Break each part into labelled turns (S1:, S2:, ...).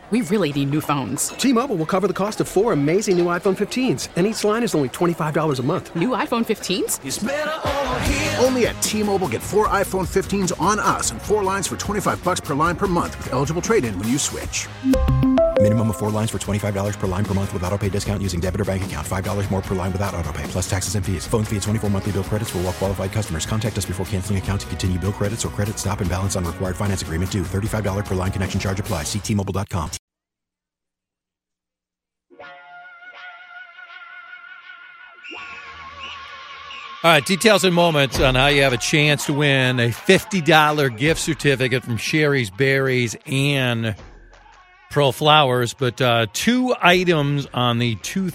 S1: We really need new phones.
S2: T-Mobile will cover the cost of 4 amazing new iPhone 15s, and each line is only $25 a month.
S1: New iPhone 15s?
S3: It's better over here.
S4: Only at T-Mobile, get 4 iPhone 15s on us and 4 lines for $25 per line per month with eligible trade-in when you switch.
S5: Minimum of 4 lines for $25 per line per month with autopay discount using debit or bank account. $5 more per line without autopay, plus taxes and fees. Phone fee at 24 monthly bill credits for well-qualified customers. Contact us before canceling account to continue bill credits or credit stop and balance on required finance agreement due. $35 per line connection charge applies. See T-Mobile.com.
S6: All right, details in moments on how you have a chance to win a $50 gift certificate from Sherry's Berries and Pearl Flowers. But 2 items on the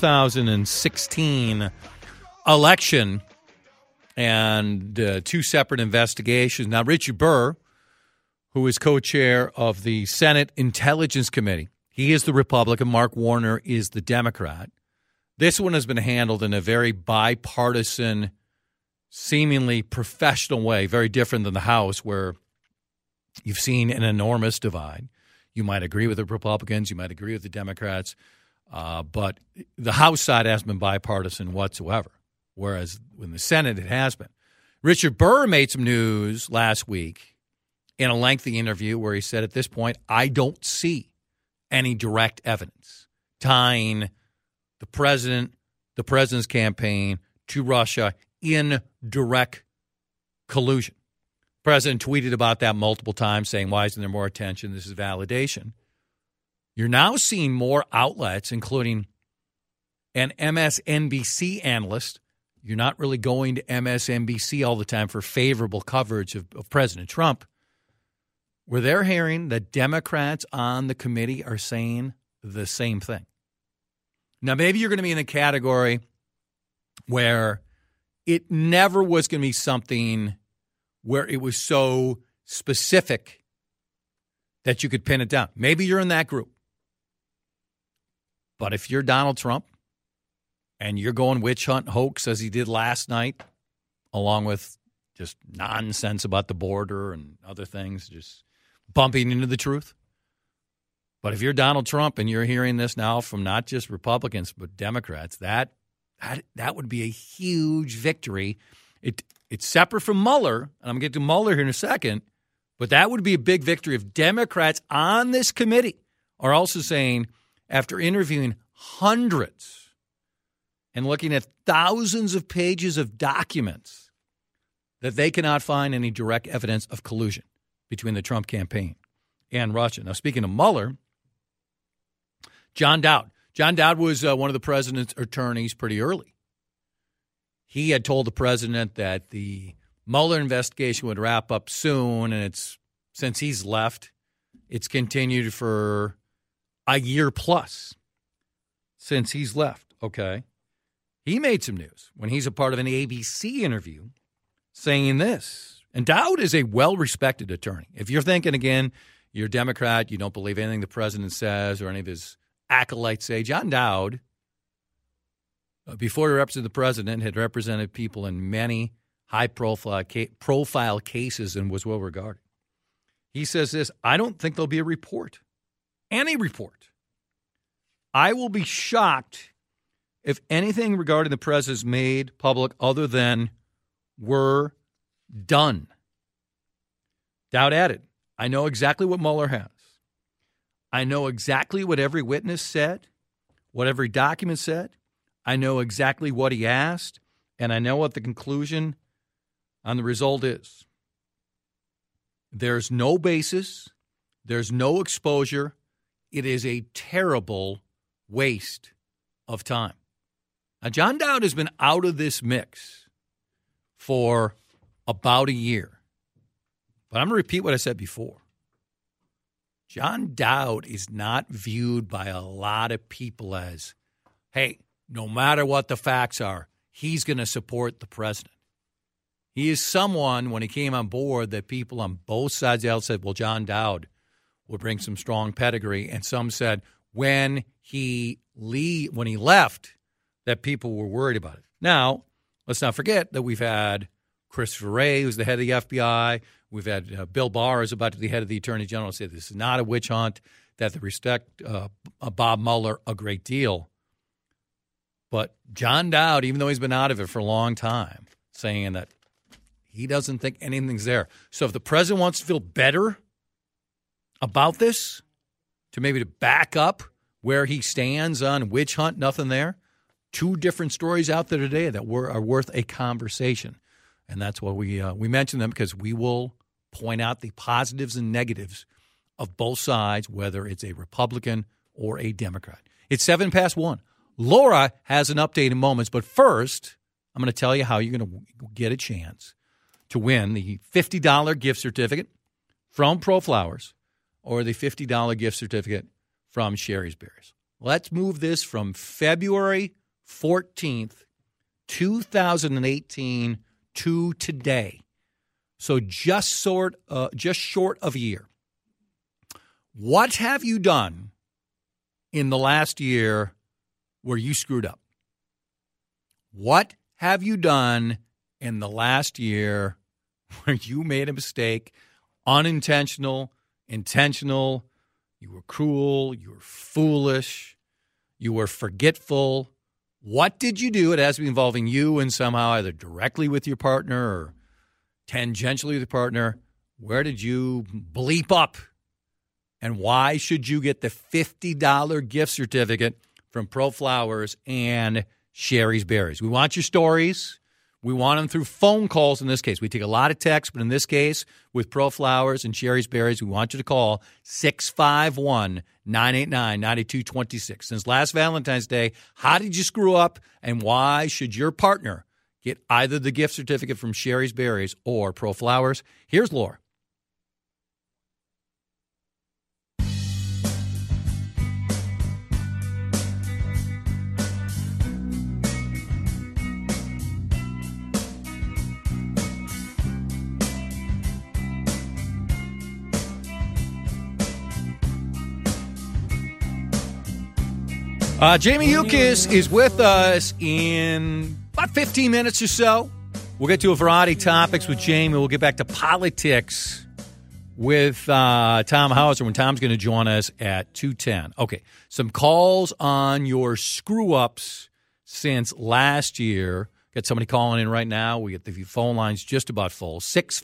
S6: 2016 election and 2 separate investigations. Now, Richard Burr, who is co-chair of the Senate Intelligence Committee, he is the Republican. Mark Warner is the Democrat. This one has been handled in a very bipartisan, seemingly professional way, very different than the House, where you've seen an enormous divide. You might agree with the Republicans, you might agree with the Democrats, but the House side hasn't been bipartisan whatsoever, whereas in the Senate it has been. Richard Burr made some news last week in a lengthy interview where he said, at this point, I don't see any direct evidence tying the president's campaign to Russia in direct collusion. The president tweeted about that multiple times, saying, why isn't there more attention? This is validation. You're now seeing more outlets, including an MSNBC analyst. You're not really going to MSNBC all the time for favorable coverage of President Trump, where they're hearing that Democrats on the committee are saying the same thing. Now, maybe you're going to be in a category where it never was going to be something where it was so specific that you could pin it down. Maybe you're in that group. But if you're Donald Trump and you're going witch hunt hoax as he did last night, along with just nonsense about the border and other things, just bumping into the truth. But if you're Donald Trump and you're hearing this now from not just Republicans but Democrats, that would be a huge victory. It's separate from Mueller, and I'm going to get to Mueller here in a second, but that would be a big victory if Democrats on this committee are also saying, after interviewing hundreds and looking at thousands of pages of documents, that they cannot find any direct evidence of collusion between the Trump campaign and Russia. Now, speaking of Mueller, John Dowd. John Dowd was one of the president's attorneys pretty early. He had told the president that the Mueller investigation would wrap up soon, and since he's left, it's continued for a year plus since he's left. Okay. He made some news when he's a part of an ABC interview saying this. And Dowd is a well-respected attorney. If you're thinking, again, you're a Democrat, you don't believe anything the president says or any of his acolytes say, John Dowd, before he represented the president, had represented people in many high-profile cases and was well-regarded. He says this, I don't think there'll be a report, any report. I will be shocked if anything regarding the president's made public other than we're done. Dowd added, I know exactly what Mueller has. I know exactly what every witness said, what every document said. I know exactly what he asked, and I know what the conclusion on the result is. There's no basis. There's no exposure. It is a terrible waste of time. Now, John Dowd has been out of this mix for about a year. But I'm going to repeat what I said before. John Dowd is not viewed by a lot of people as, hey, no matter what the facts are, he's going to support the president. He is someone, when he came on board, that people on both sides of the aisle said, well, John Dowd would bring some strong pedigree. And some said when he left, that people were worried about it. Now, let's not forget that we've had Christopher Wray, who's the head of the FBI. We've had Bill Barr, who's about to be the head of the Attorney General, say this is not a witch hunt. that they respect Bob Mueller a great deal. But John Dowd, even though he's been out of it for a long time, saying that he doesn't think anything's there. So if the president wants to feel better about this, to maybe to back up where he stands on witch hunt, nothing there, two different stories out there today that are worth a conversation. And that's why we mention them, because we will point out the positives and negatives of both sides, whether it's a Republican or a Democrat. It's 7 past 1. Laura has an update in moments, but first, I'm going to tell you how you're going to get a chance to win the $50 gift certificate from ProFlowers or the $50 gift certificate from Sherry's Berries. Let's move this from February 14th, 2018 to today. So just short of a year. What have you done in the last year where you screwed up? What have you done in the last year where you made a mistake, unintentional, intentional, you were cruel, you were foolish, you were forgetful? What did you do? It has to be involving you and somehow either directly with your partner or tangentially with your partner. Where did you bleep up? And why should you get the $50 gift certificate from ProFlowers and Sherry's Berries? We want your stories. We want them through phone calls in this case. We take a lot of texts, but in this case, with ProFlowers and Sherry's Berries, we want you to call 651-989-9226. Since last Valentine's Day, how did you screw up, and why should your partner get either the gift certificate from Sherry's Berries or ProFlowers? Here's Laura. Jamie Yukis is with us in about 15 minutes or so. We'll get to a variety of topics with Jamie. We'll get back to politics with Tom Hauser when Tom's going to join us at 2:10. Okay, some calls on your screw-ups since last year. Got somebody calling in right now. We get the phone lines just about full.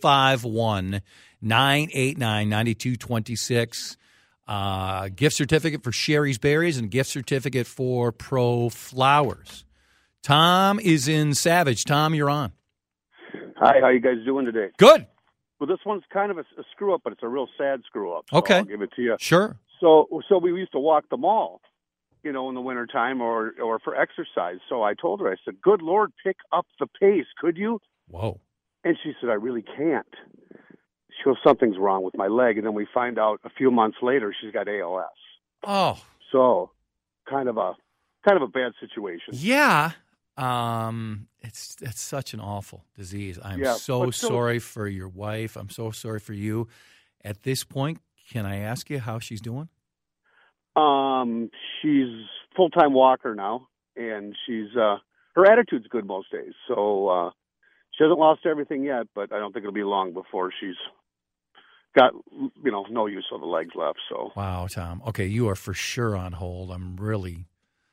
S6: 651-989-9226. Gift certificate for Sherry's Berries and gift certificate for ProFlowers. Tom is in Savage. Tom, you're on.
S3: Hi, how you guys doing today?
S6: Good.
S3: Well, this one's kind of a screw up, but it's a real sad screw up. So
S6: Okay.
S3: I'll give it to you.
S6: Sure.
S3: So we used to walk the mall, in the wintertime or for exercise. So I told her, I said, good Lord, pick up the pace, could you?
S6: Whoa.
S3: And she said, I really can't. She goes, something's wrong with my leg. And then we find out a few months later she's got ALS.
S6: Oh.
S3: So kind of a bad situation.
S6: Yeah. It's such an awful disease. I'm so sorry for your wife. I'm so sorry for you. At this point, can I ask you how she's doing?
S3: She's full-time walker now, and she's her attitude's good most days. So she hasn't lost everything yet, but I don't think it'll be long before she's got no use of the legs left. So
S6: wow, Tom. Okay, you are for sure on hold. I'm really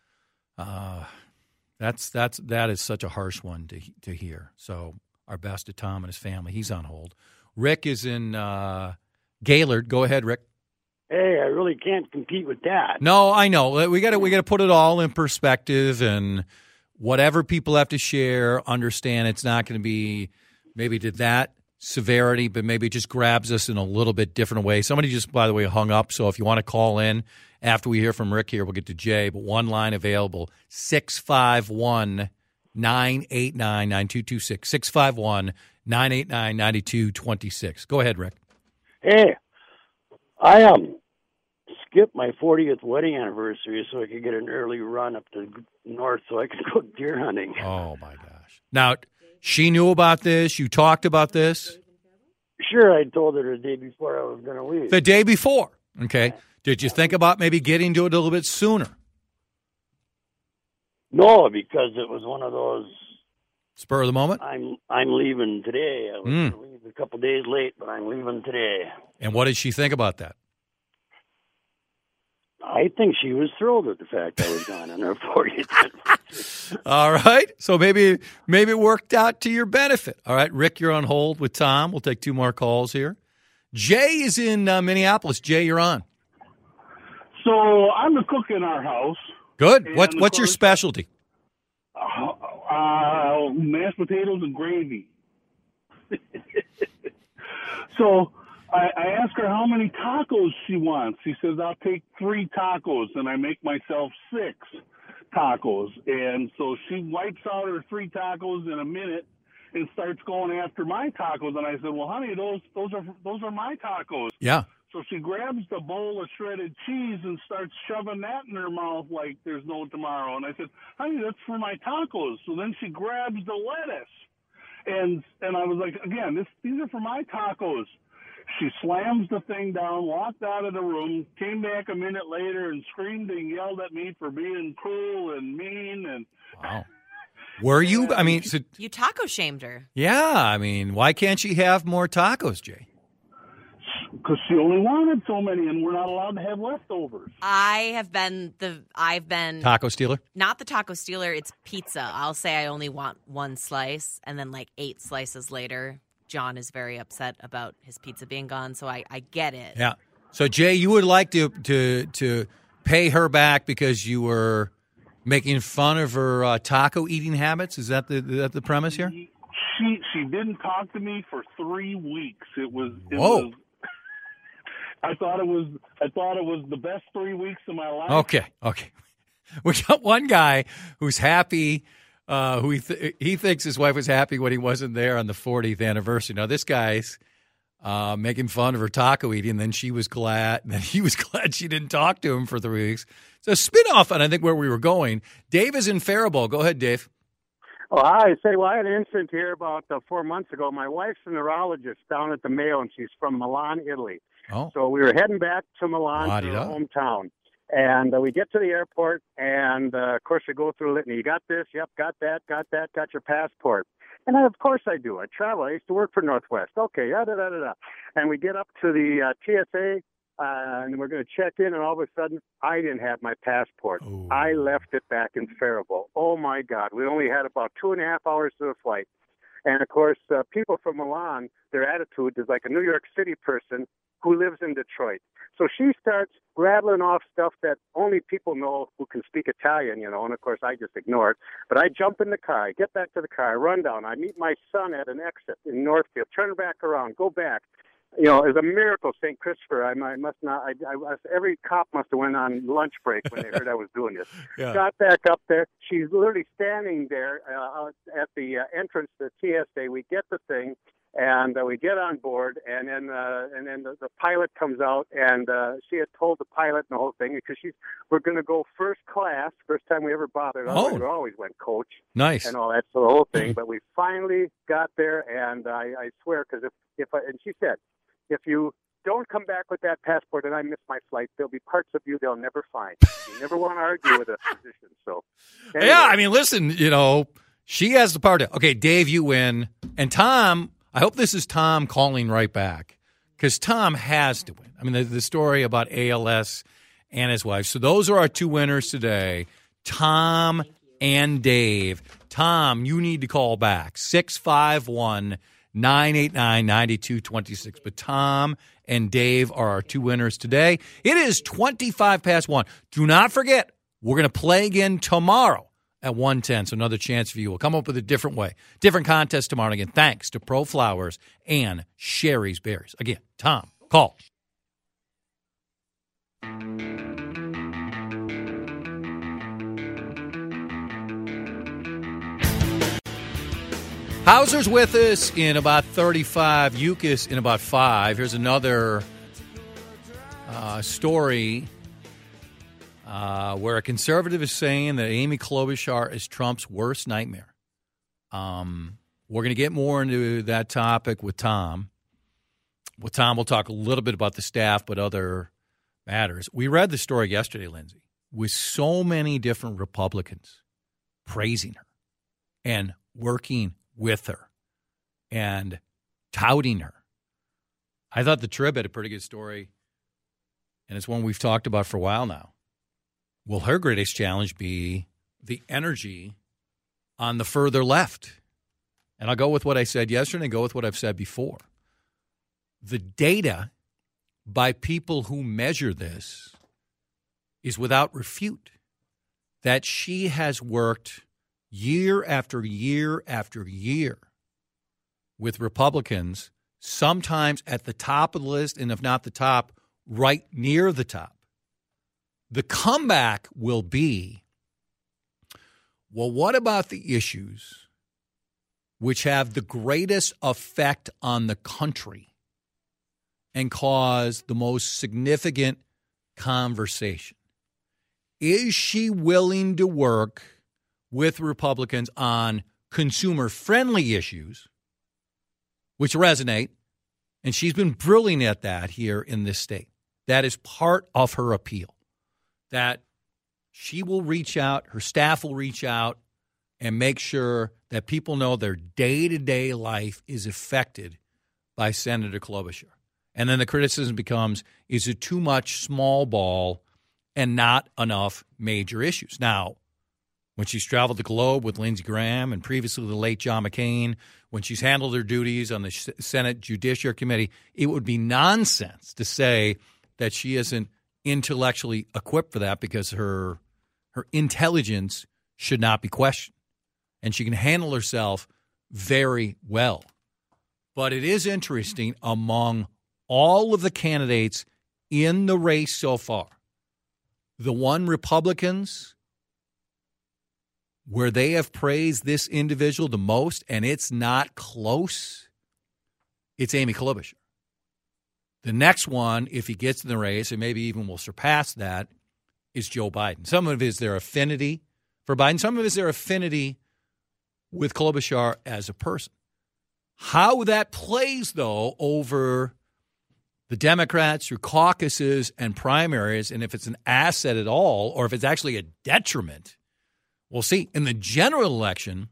S6: that is such a harsh one to hear. So our best to Tom and his family. He's on hold. Rick is in Gaylord. Go ahead, Rick.
S7: Hey, I really can't compete with that.
S6: No, I know. We got to put it all in perspective, and whatever people have to share, understand it's not going to be maybe to that severity, but maybe it just grabs us in a little bit different way. Somebody just, by the way, hung up. So if you want to call in after we hear from Rick here, we'll get to Jay. But one line available, 651-989-9226. 651-989-9226. Go ahead, Rick.
S7: Hey, I skipped my 40th wedding anniversary so I could get an early run up to north so I could go deer hunting.
S6: Oh, my gosh. Now, she knew about this? You talked about this?
S7: Sure, I told her the day before I was going to leave.
S6: The day before? Okay. Did you think about maybe getting to it a little bit sooner?
S7: No, because it was one of those...
S6: Spur of the moment?
S7: I'm leaving today. I was going to leave a couple days late, but I'm leaving today.
S6: And what did she think about that?
S7: I think she was thrilled at the fact I was gone on her 40th anniversary.
S6: All right. So maybe it worked out to your benefit. All right, Rick, you're on hold with Tom. We'll take 2 more calls here. Jay is in Minneapolis. Jay, you're on.
S8: So I'm a cook in our house.
S6: Good. What's your specialty?
S8: Mashed potatoes and gravy. So I ask her how many tacos she wants. She says, I'll take 3 tacos, and I make myself 6 tacos. And so she wipes out her 3 tacos in a minute and starts going after my tacos. And I said, well, honey, those are my tacos.
S6: Yeah.
S8: So she grabs the bowl of shredded cheese and starts shoving that in her mouth like there's no tomorrow. And I said, honey, that's for my tacos. So then she grabs the lettuce. And I was like, again, these are for my tacos. She slams the thing down, walked out of the room, came back a minute later and screamed and yelled at me for being cruel and mean. And
S6: wow. Were you? I mean,
S9: you taco shamed her.
S6: Yeah. I mean, why can't she have more tacos, Jay?
S8: Because she only wanted so many, and we're not allowed to have leftovers.
S9: I've been
S6: taco stealer.
S9: Not the taco stealer. It's pizza. I'll say I only want 1 slice, and then like 8 slices later, John is very upset about his pizza being gone. So I get it.
S6: Yeah. So Jay, you would like to pay her back because you were making fun of her taco eating habits. Is that the premise here?
S8: She didn't talk to me for 3 weeks.
S6: Whoa.
S8: I thought it was the best 3 weeks of my life.
S6: Okay. We got one guy who's happy, who he thinks his wife was happy when he wasn't there on the 40th anniversary. Now this guy's making fun of her taco eating, and then she was glad, and then he was glad she didn't talk to him for 3 weeks. So spin-off, and I think where we were going. Dave is in Faribault. Go ahead, Dave.
S3: Oh, hi. Well, I had an incident here about 4 months ago. My wife's a neurologist down at the Mayo, and she's from Milan, Italy.
S6: Oh.
S3: So we were heading back to Milan, to her hometown. And we get to the airport, and, of course, we go through litany. You got this? Yep, got that, got your passport. And of course I do. I travel. I used to work for Northwest. Okay, da-da-da-da-da. And we get up to the TSA, and we're going to check in, and all of a sudden, I didn't have my passport.
S6: Ooh.
S3: I left it back in Faribault. Oh, my God. We only had about 2.5 hours to the flight. And, of course, people from Milan, their attitude is like a New York City person who lives in Detroit. So she starts rattling off stuff that only people know who can speak Italian, and of course I just ignore it. But I jump in the car, I get back to the car, I run down, I meet my son at an exit in Northfield, turn back around, go back. It's a miracle, St. Christopher. I must not. Every cop must have went on lunch break when they heard I was doing this.
S6: Yeah.
S3: Got back up there. She's literally standing there at the entrance to the TSA. We get the thing, and we get on board, and then the pilot comes out, and she had told the pilot and the whole thing because we're going to go first class. First time we ever bothered.
S6: Oh.
S3: We always went coach.
S6: Nice.
S3: And all that, so the whole thing. But we finally got there, and I swear, because and she said, if you don't come back with that passport and I miss my flight, there'll be parts of you they'll never find. You never want to argue with a physician. So, anyway.
S6: Yeah, I mean, listen, she has the part. Okay, Dave, you win. And Tom, I hope this is Tom calling right back because Tom has to win. I mean, the story about ALS and his wife. So those are our 2 winners today, Tom and Dave. Tom, you need to call back, 651-989-9226. But Tom and Dave are our 2 winners today. It is 25 past 1. Do not forget, we're going to play again tomorrow at 1:10. So another chance for you. We'll come up with a different way. Different contest tomorrow. Again, thanks to Pro Flowers and Sherry's Berries. Again, Tom, call. Hauser's with us in about 35. Yukis in about 5. Here's another story where a conservative is saying that Amy Klobuchar is Trump's worst nightmare. We're going to get more into that topic with Tom. With Tom, we'll talk a little bit about the staff, but other matters. We read the story yesterday, Lindsay, with so many different Republicans praising her and working with her and touting her. I thought the Trib had a pretty good story and it's one we've talked about for a while now. Will her greatest challenge be the energy on the further left? And I'll go with what I said yesterday and go with what I've said before. The data by people who measure this is without refute that she has worked year after year after year with Republicans, sometimes at the top of the list, and if not the top, right near the top. The comeback will be, well, what about the issues which have the greatest effect on the country and cause the most significant conversation? Is she willing to work with Republicans on consumer-friendly issues, which resonate? And she's been brilliant at that here in this state. That is part of her appeal, that she will reach out, her staff will reach out, and make sure that people know their day-to-day life is affected by Senator Klobuchar. And then the criticism becomes, is it too much small ball and not enough major issues? Now, when she's traveled the globe with Lindsey Graham and previously the late John McCain, when she's handled her duties on the Senate Judiciary Committee, it would be nonsense to say that she isn't intellectually equipped for that, because her intelligence should not be questioned. And she can handle herself very well. But it is interesting, among all of the candidates in the race so far, the one Republicans where they have praised this individual the most, and it's not close, it's Amy Klobuchar. The next one, if he gets in the race, and maybe even will surpass that, is Joe Biden. Some of it is their affinity for Biden. Some of it is their affinity with Klobuchar as a person. How that plays, though, over the Democrats through caucuses and primaries, and if it's an asset at all, or if it's actually a detriment, we'll see. In the general election,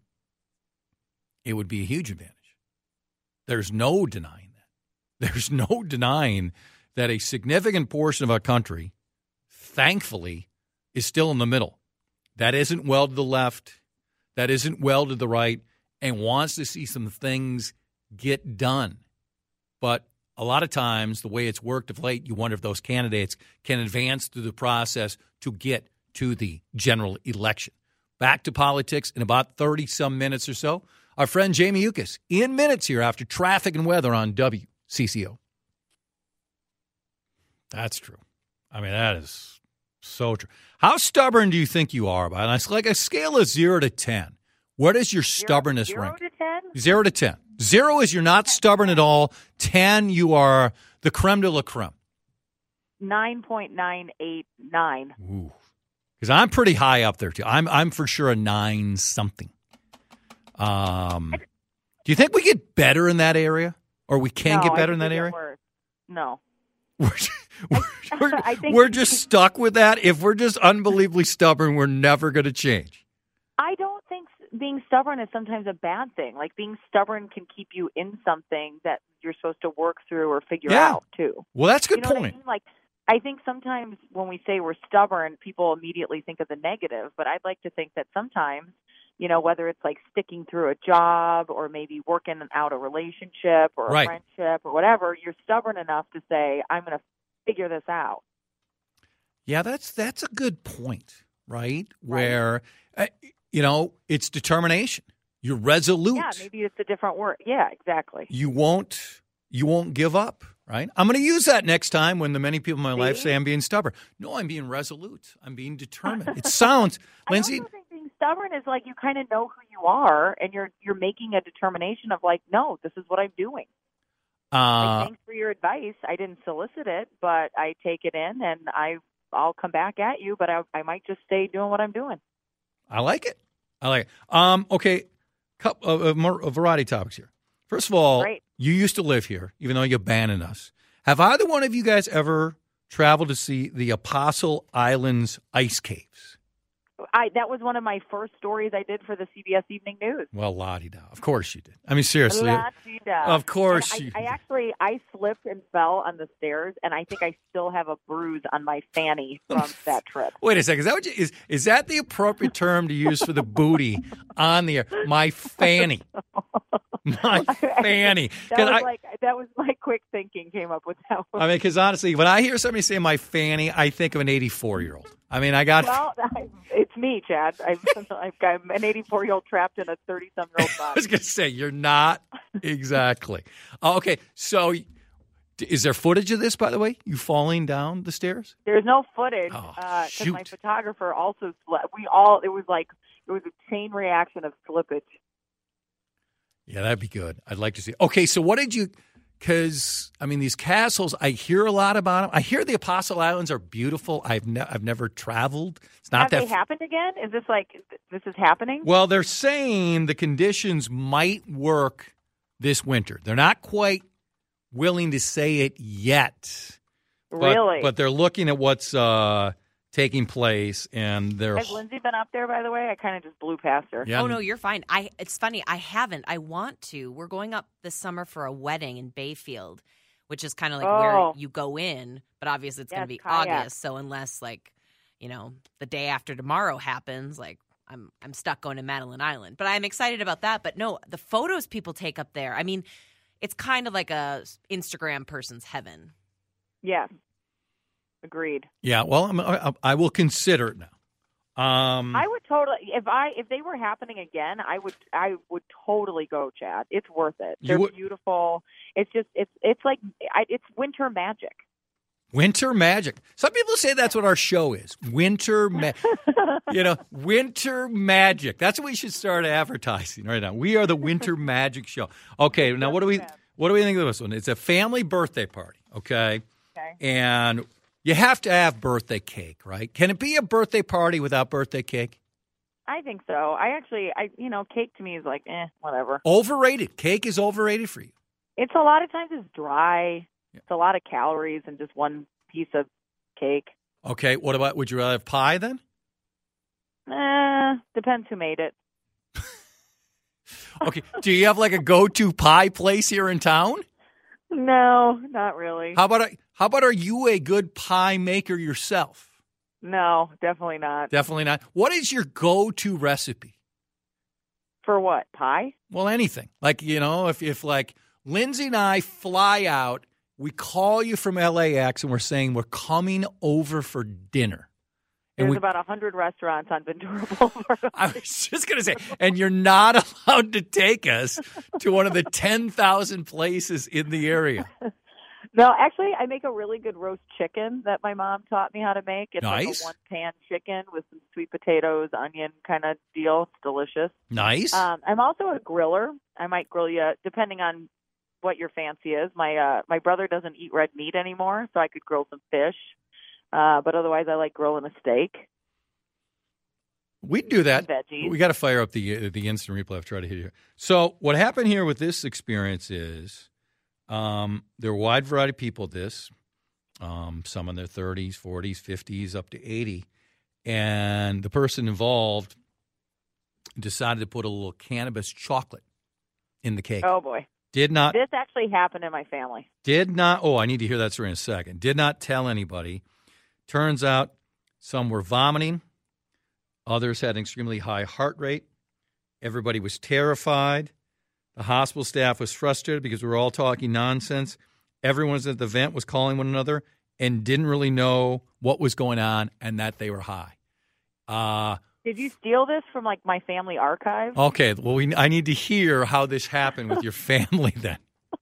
S6: it would be a huge advantage. There's no denying that. There's no denying that a significant portion of our country, thankfully, is still in the middle. That isn't well to the left, that isn't well to the right, and wants to see some things get done. But a lot of times, the way it's worked of late, you wonder if those candidates can advance through the process to get to the general election. Back to politics in about 30-some minutes or so. Our friend Jamie Yuccas in minutes here after traffic and weather on WCCO. That's true. I mean, that is so true. How stubborn do you think you are? By like a scale of 0 to 10, where does your stubbornness rank?
S10: 0 to 10?
S6: 0 to 10. 0 is you're not stubborn at all. 10, you are the creme de la creme.
S10: 9.989.
S6: Ooh. Because I'm pretty high up there, too. I'm for sure a 9-something. Do you think we get better in that area? Or we can get better in that area?
S10: Worse. No.
S6: We're just stuck with that. If we're just unbelievably stubborn, we're never going to change.
S10: I don't think being stubborn is sometimes a bad thing. Like, being stubborn can keep you in something that you're supposed to work through or figure out, too.
S6: Well, that's a good point.
S10: What I mean? Like, I think sometimes when we say we're stubborn, people immediately think of the negative, but I'd like to think that sometimes, you know, whether it's like sticking through a job or maybe working out a relationship or a friendship or whatever, you're stubborn enough to say, I'm going to figure this out.
S6: Yeah, that's a good point, right? Where, you know, it's determination. You're resolute.
S10: Yeah, maybe it's a different word. Yeah, exactly.
S6: You won't give up. Right? I'm going to use that next time when the many people in my life say I'm being stubborn. No, I'm being resolute. I'm being determined. It sounds, Lindsay.
S10: I also think being stubborn is like you kind of know who you are, and you're making a determination of like, no, this is what I'm doing. Like, thanks for your advice. I didn't solicit it, but I take it in, and I'll come back at you. But I might just stay doing what I'm doing.
S6: I like it. Okay, a variety of topics here. First of all, you used to live here, even though you abandoned us. Have either one of you guys ever traveled to see the Apostle Islands ice caves?
S10: that was one of my first stories I did for the CBS Evening News.
S6: Well, la-di-da. Of course you did. I mean, seriously.
S10: La-di-da.
S6: Of course you
S10: did. I slipped and fell on the stairs, and I think I still have a bruise on my fanny from that trip.
S6: Wait a second. Is that what is that the appropriate term to use for the booty on the air? My fanny. My fanny.
S10: That was my quick thinking came up with that one.
S6: I mean, because honestly, when I hear somebody say my fanny, I think of an 84-year-old. I mean,
S10: Well, it's me, Chad. I've got an 84-year-old trapped in a 30-some-year-old body.
S6: I was going to say, you're not exactly. Okay, so is there footage of this, by the way? You falling down the stairs?
S10: There's no footage because my photographer also slept. It was a chain reaction of slippage.
S6: Yeah, that'd be good. I'd like to see. Okay, so what did you? Because I mean, these castles, I hear a lot about them. I hear the Apostle Islands are beautiful. I've never traveled. It's not
S10: Have they happened again? Is this this is happening?
S6: Well, they're saying the conditions might work this winter. They're not quite willing to say it yet.
S10: Really?
S6: But they're looking at what's taking place, and they're.
S10: Has Lindsay been up there, by the way? I kind of just blew past her.
S6: Yeah.
S9: Oh, no, you're fine. It's funny. I haven't. I want to. We're going up this summer for a wedding in Bayfield, which is kind of like where you go in, but obviously it's going to be August. So unless the day after tomorrow happens, I'm stuck going to Madeline Island. But I'm excited about that. But no, the photos people take up there. I mean, it's kind of like a Instagram person's heaven.
S10: Yes. Agreed.
S6: Yeah, well, I will consider it now.
S10: I would totally if they were happening again, I would totally go, Chad. It's worth it. They're beautiful. It's just it's like it's winter magic.
S6: Winter magic. Some people say that's what our show is. Winter winter magic. That's what we should start advertising right now. We are the Winter Magic Show. Okay, now what do we think of this one? It's a family birthday party, okay?
S10: Okay.
S6: And you have to have birthday cake, right? Can it be a birthday party without birthday cake?
S10: I think so. Cake to me is like, whatever.
S6: Overrated. Cake is overrated for you.
S10: It's a lot of times it's dry. Yeah. It's a lot of calories in just one piece of cake.
S6: Okay. What about, would you rather have pie then?
S10: Depends who made it.
S6: Okay. Do you have like a go-to pie place here in town?
S10: No, not really.
S6: How about are you a good pie maker yourself?
S10: No, definitely not.
S6: Definitely not. What is your go-to recipe?
S10: For what? Pie?
S6: Well, anything. Like, if like Lindsay and I fly out, we call you from LAX and we're saying we're coming over for dinner.
S10: There's about 100 restaurants on Ventura Boulevard.
S6: I was just going to say, and you're not allowed to take us to one of the 10,000 places in the area.
S10: No, actually, I make a really good roast chicken that my mom taught me how to make. It's
S6: nice.
S10: Like a one-pan chicken with some sweet potatoes, onion kind of deal. It's delicious.
S6: Nice.
S10: I'm also a griller. I might grill you, depending on what your fancy is. My brother doesn't eat red meat anymore, so I could grill some fish. But otherwise, I like grilling a steak.
S6: We'd do that.
S10: Veggies.
S6: We got to fire up the instant replay. I've tried to hit you. So what happened here with this experience is there are a wide variety of people at this, some in their 30s, 40s, 50s, up to 80. And the person involved decided to put a little cannabis chocolate in the cake.
S10: Oh, boy.
S6: Did not.
S10: This actually happened in my family.
S6: Did not. Oh, I need to hear that story in a second. Did not tell anybody. Turns out some were vomiting. Others had an extremely high heart rate. Everybody was terrified. The hospital staff was frustrated because we were all talking nonsense. Everyone at the event was calling one another and didn't really know what was going on and that they were high.
S10: Did you steal this from like my family archive?
S6: Okay, well, I need to hear how this happened with your family then.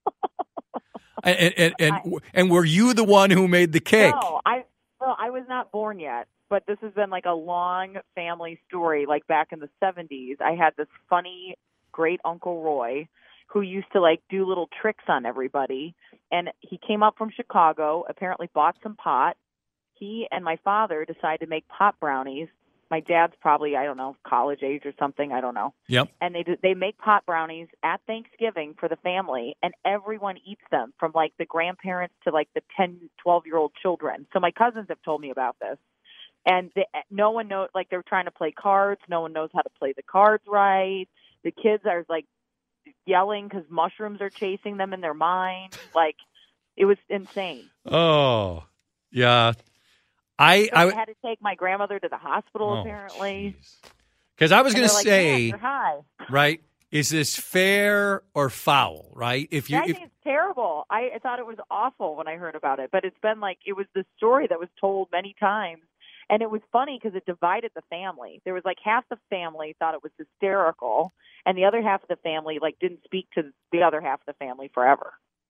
S6: And were you the one who made the cake?
S10: No, I was not born yet, but this has been like a long family story. Like back in the 70s, I had this funny great Uncle Roy who used to like do little tricks on everybody. And he came up from Chicago, apparently bought some pot. He and my father decided to make pot brownies. My dad's probably, I don't know, college age or something. I don't know.
S6: Yep.
S10: And they make pot brownies at Thanksgiving for the family, and everyone eats them, from like the grandparents to like the 10, 12-year-old children. So my cousins have told me about this. And no one knows, like, they're trying to play cards. No one knows how to play the cards right. The kids are, like, yelling because mushrooms are chasing them in their mind. Like, it was insane.
S6: Oh, yeah. I
S10: had to take my grandmother to the hospital, apparently.
S6: Because I was going to
S10: like,
S6: say,
S10: you're high.
S6: right, is this fair or foul, right?
S10: I think it's terrible. I thought it was awful when I heard about it. But it's been like, it was the story that was told many times. And it was funny because it divided the family. There was like half the family thought it was hysterical, and the other half of the family like didn't speak to the other half of the family forever.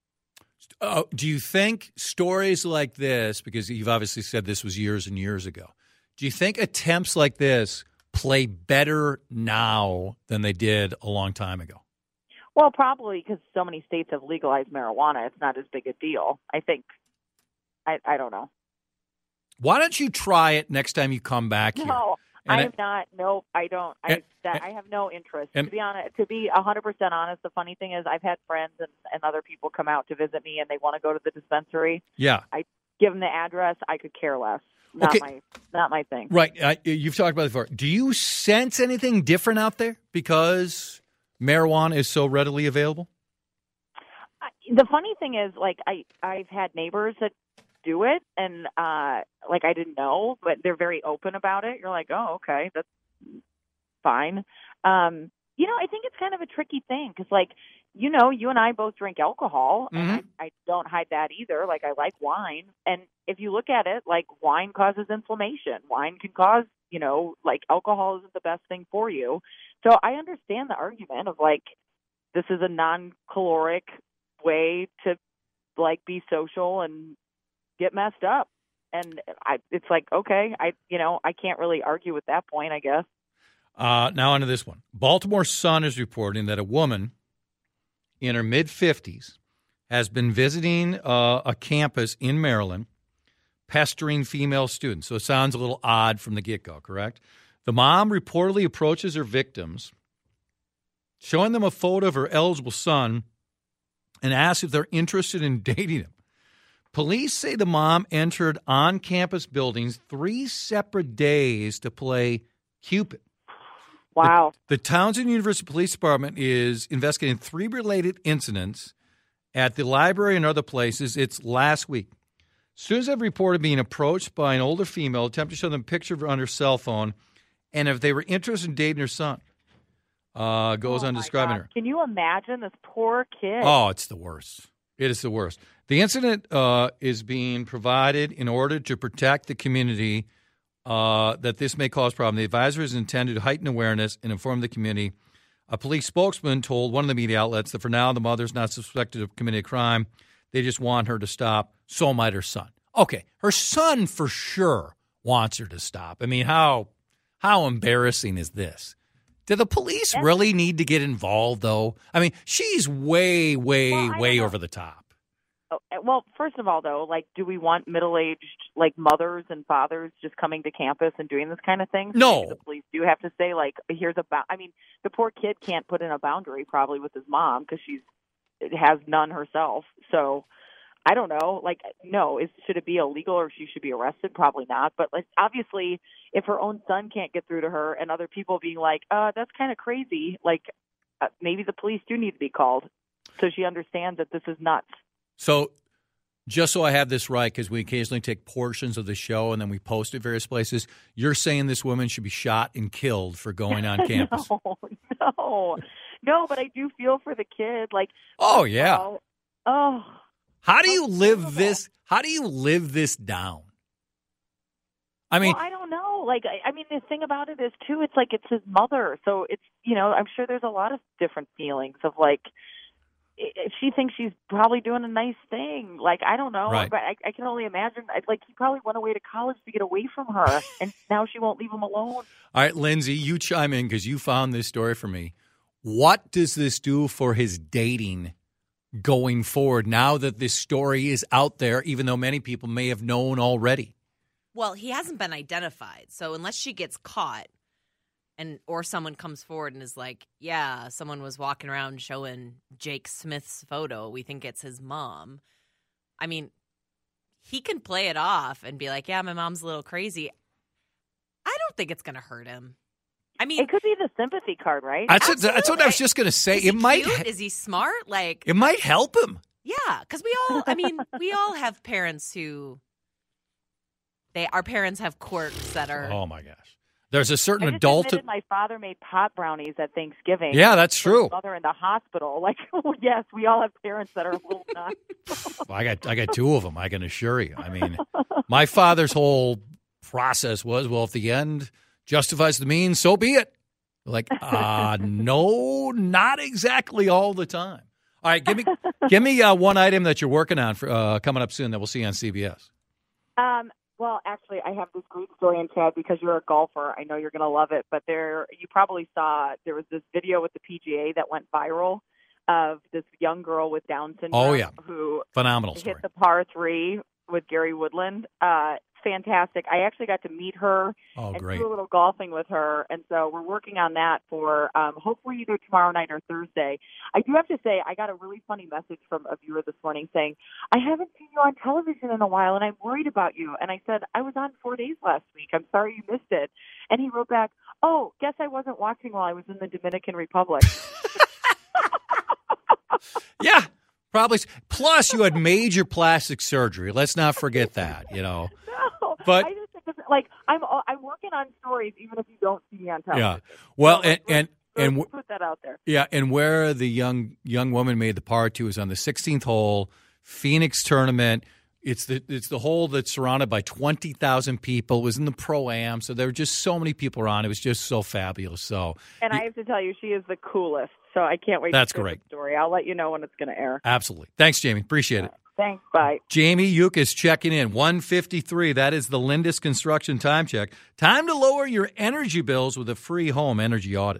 S6: Do you think stories like this, because you've obviously said this was years and years ago, do you think attempts like this play better now than they did a long time ago?
S10: Well, probably because so many states have legalized marijuana, it's not as big a deal. I think. I don't know.
S6: Why don't you try it next time you come back here?
S10: No, I am not. No, I don't. I have no interest. To be honest, to be 100% honest, the funny thing is I've had friends and other people come out to visit me, and they want to go to the dispensary.
S6: Yeah.
S10: I give them the address. I could care less. Not my thing.
S6: Right. You've talked about it before. Do you sense anything different out there because marijuana is so readily available?
S10: The funny thing is, like, I've had neighbors that do it, and like, I didn't know, but they're very open about it. You're like, oh, okay, that's fine. I think it's kind of a tricky thing because, like, you and I both drink alcohol, and I don't hide that either. Like, I like wine, and if you look at it, like, wine causes inflammation. Wine can cause, like, alcohol isn't the best thing for you. So I understand the argument of, like, this is a non-caloric way to, like, be social and get messed up. And it's like, okay, I can't really argue with that point, I guess.
S6: Now onto this one. Baltimore Sun is reporting that a woman in her mid-50s has been visiting a campus in Maryland, pestering female students. So it sounds a little odd from the get-go, correct? The mom reportedly approaches her victims, showing them a photo of her eligible son, and asks if they're interested in dating him. Police say the mom entered on-campus buildings 3 separate days to play Cupid.
S10: Wow.
S6: The Townsend University Police Department is investigating 3 related incidents at the library and other places. It's last week. Students have reported being approached by an older female, attempting to show them a picture of her on her cell phone, and if they were interested in dating her son. Goes on describing her.
S10: Can you imagine this poor kid?
S6: Oh, it's the worst. It is the worst. The incident is being provided in order to protect the community that this may cause problems. The advisor is intended to heighten awareness and inform the community. A police spokesman told one of the media outlets that for now the mother is not suspected of committing a crime. They just want her to stop. So might her son. Okay, her son for sure wants her to stop. I mean, how embarrassing is this? Do the police really need to get involved, though? I mean, she's way over the top.
S10: Oh, well, first of all, though, like, do we want middle-aged, like, mothers and fathers just coming to campus and doing this kind of thing? So
S6: no.
S10: Maybe the police do have to say, like, here's I mean, the poor kid can't put in a boundary probably with his mom because she has none herself. So I don't know. Like, no, should it be illegal or she should be arrested? Probably not. But, like, obviously, if her own son can't get through to her and other people being like, that's kind of crazy, like, maybe the police do need to be called so she understands that this is nuts.
S6: So just so I have this right, because we occasionally take portions of the show and then we post it various places, you're saying this woman should be shot and killed for going on campus.
S10: No, but I do feel for the kid. Like,
S6: oh, yeah. How do you live
S10: terrible.
S6: How do you live this down? I mean,
S10: well, I don't know. Like, I mean, the thing about it is, too, it's like it's his mother. So it's, I'm sure there's a lot of different feelings of, like, she thinks she's probably doing a nice thing. Like, I don't know.
S6: Right.
S10: But I can only imagine, like, he probably went away to college to get away from her, and now she won't leave him alone.
S6: All right, Lindsay, you chime in because you found this story for me. What does this do for his dating going forward now that this story is out there, even though many people may have known already?
S9: Well, he hasn't been identified. So unless she gets caught or someone comes forward and is like, yeah, someone was walking around showing Jake Smith's photo, we think it's his mom. I mean, he can play it off and be like, yeah, my mom's a little crazy. don't think it's going to hurt him. I mean,
S10: it could be the sympathy card, right?
S6: That's what I was just going to say.
S9: Is he cute? Is he smart?
S6: It might help him.
S9: Yeah, because we all have parents who our parents have quirks that are.
S6: Oh my gosh. There's a certain
S10: I just
S6: adult.
S10: admitted my father made pot brownies at Thanksgiving.
S6: Yeah, that's true.
S10: His mother in the hospital. Yes, we all have parents that are a little nuts.
S6: I got two of them, I can assure you. I mean, my father's whole process was, well, if the end justifies the means, so be it. No, not exactly all the time. All right, give me one item that you're working on for coming up soon that we'll see on CBS.
S10: Well, actually, I have this great story in Chad because you're a golfer. I know you're going to love it. But you probably saw there was this video with the PGA that went viral of this young girl with Down syndrome.
S6: Oh, yeah.
S10: Who
S6: phenomenal story.
S10: Hit the par 3 with Gary Woodland. Fantastic. I actually got to meet her and
S6: great.
S10: do a little golfing with her. And so we're working on that for hopefully either tomorrow night or Thursday. I do have to say I got a really funny message from a viewer this morning saying, I haven't seen you on television in a while and I'm worried about you. And I said, I was on 4 days last week. I'm sorry you missed it. And he wrote back, oh, guess I wasn't watching while I was in the Dominican Republic.
S6: Yeah, probably. Plus, you had major plastic surgery. Let's not forget that,
S10: No,
S6: but
S10: I just think I'm working on stories even if you don't see me on television.
S6: Yeah, well,
S10: so
S6: and
S10: put that out there.
S6: Yeah, and where the young woman made the par 2 is on the 16th hole, Phoenix tournament. It's the hole that's surrounded by 20,000 people. It was in the Pro-Am, so there were just so many people around. It was just so fabulous. So,
S10: and I have to tell you, she is the coolest. So I can't wait
S6: That's
S10: to hear
S6: great.
S10: the story. I'll let you know when it's going to air.
S6: Absolutely. Thanks, Jamie. Appreciate it.
S10: Thanks. Bye.
S6: Jamie Uke is checking in. 1:53. That is the Lindus Construction time check. Time to lower your energy bills with a free home energy audit.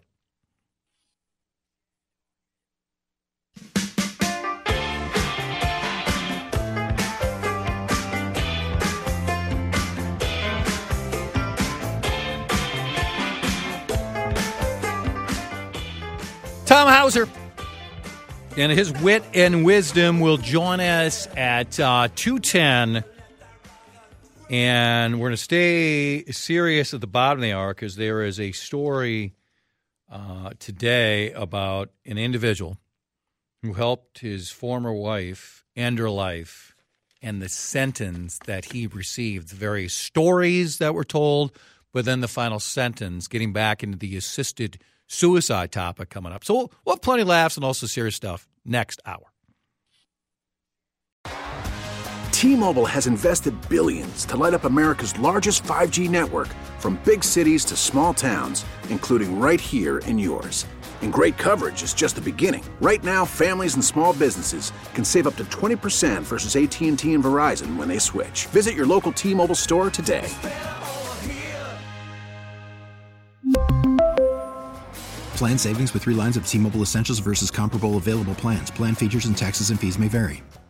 S6: Tom Hauser and his wit and wisdom will join us at 2:10. And we're going to stay serious at the bottom of the hour because there is a story today about an individual who helped his former wife end her life and the sentence that he received. The various stories that were told, but then the final sentence, getting back into the assisted suicide topic coming up. So we'll have plenty of laughs and also serious stuff next hour.
S4: T-Mobile has invested billions to light up America's largest 5G network, from big cities to small towns, including right here in yours. And great coverage is just the beginning. Right now, families and small businesses can save up to 20% versus AT&T and Verizon when they switch. Visit your local T-Mobile store today.
S5: Plan savings with 3 lines of T-Mobile Essentials versus comparable available plans. Plan features and taxes and fees may vary.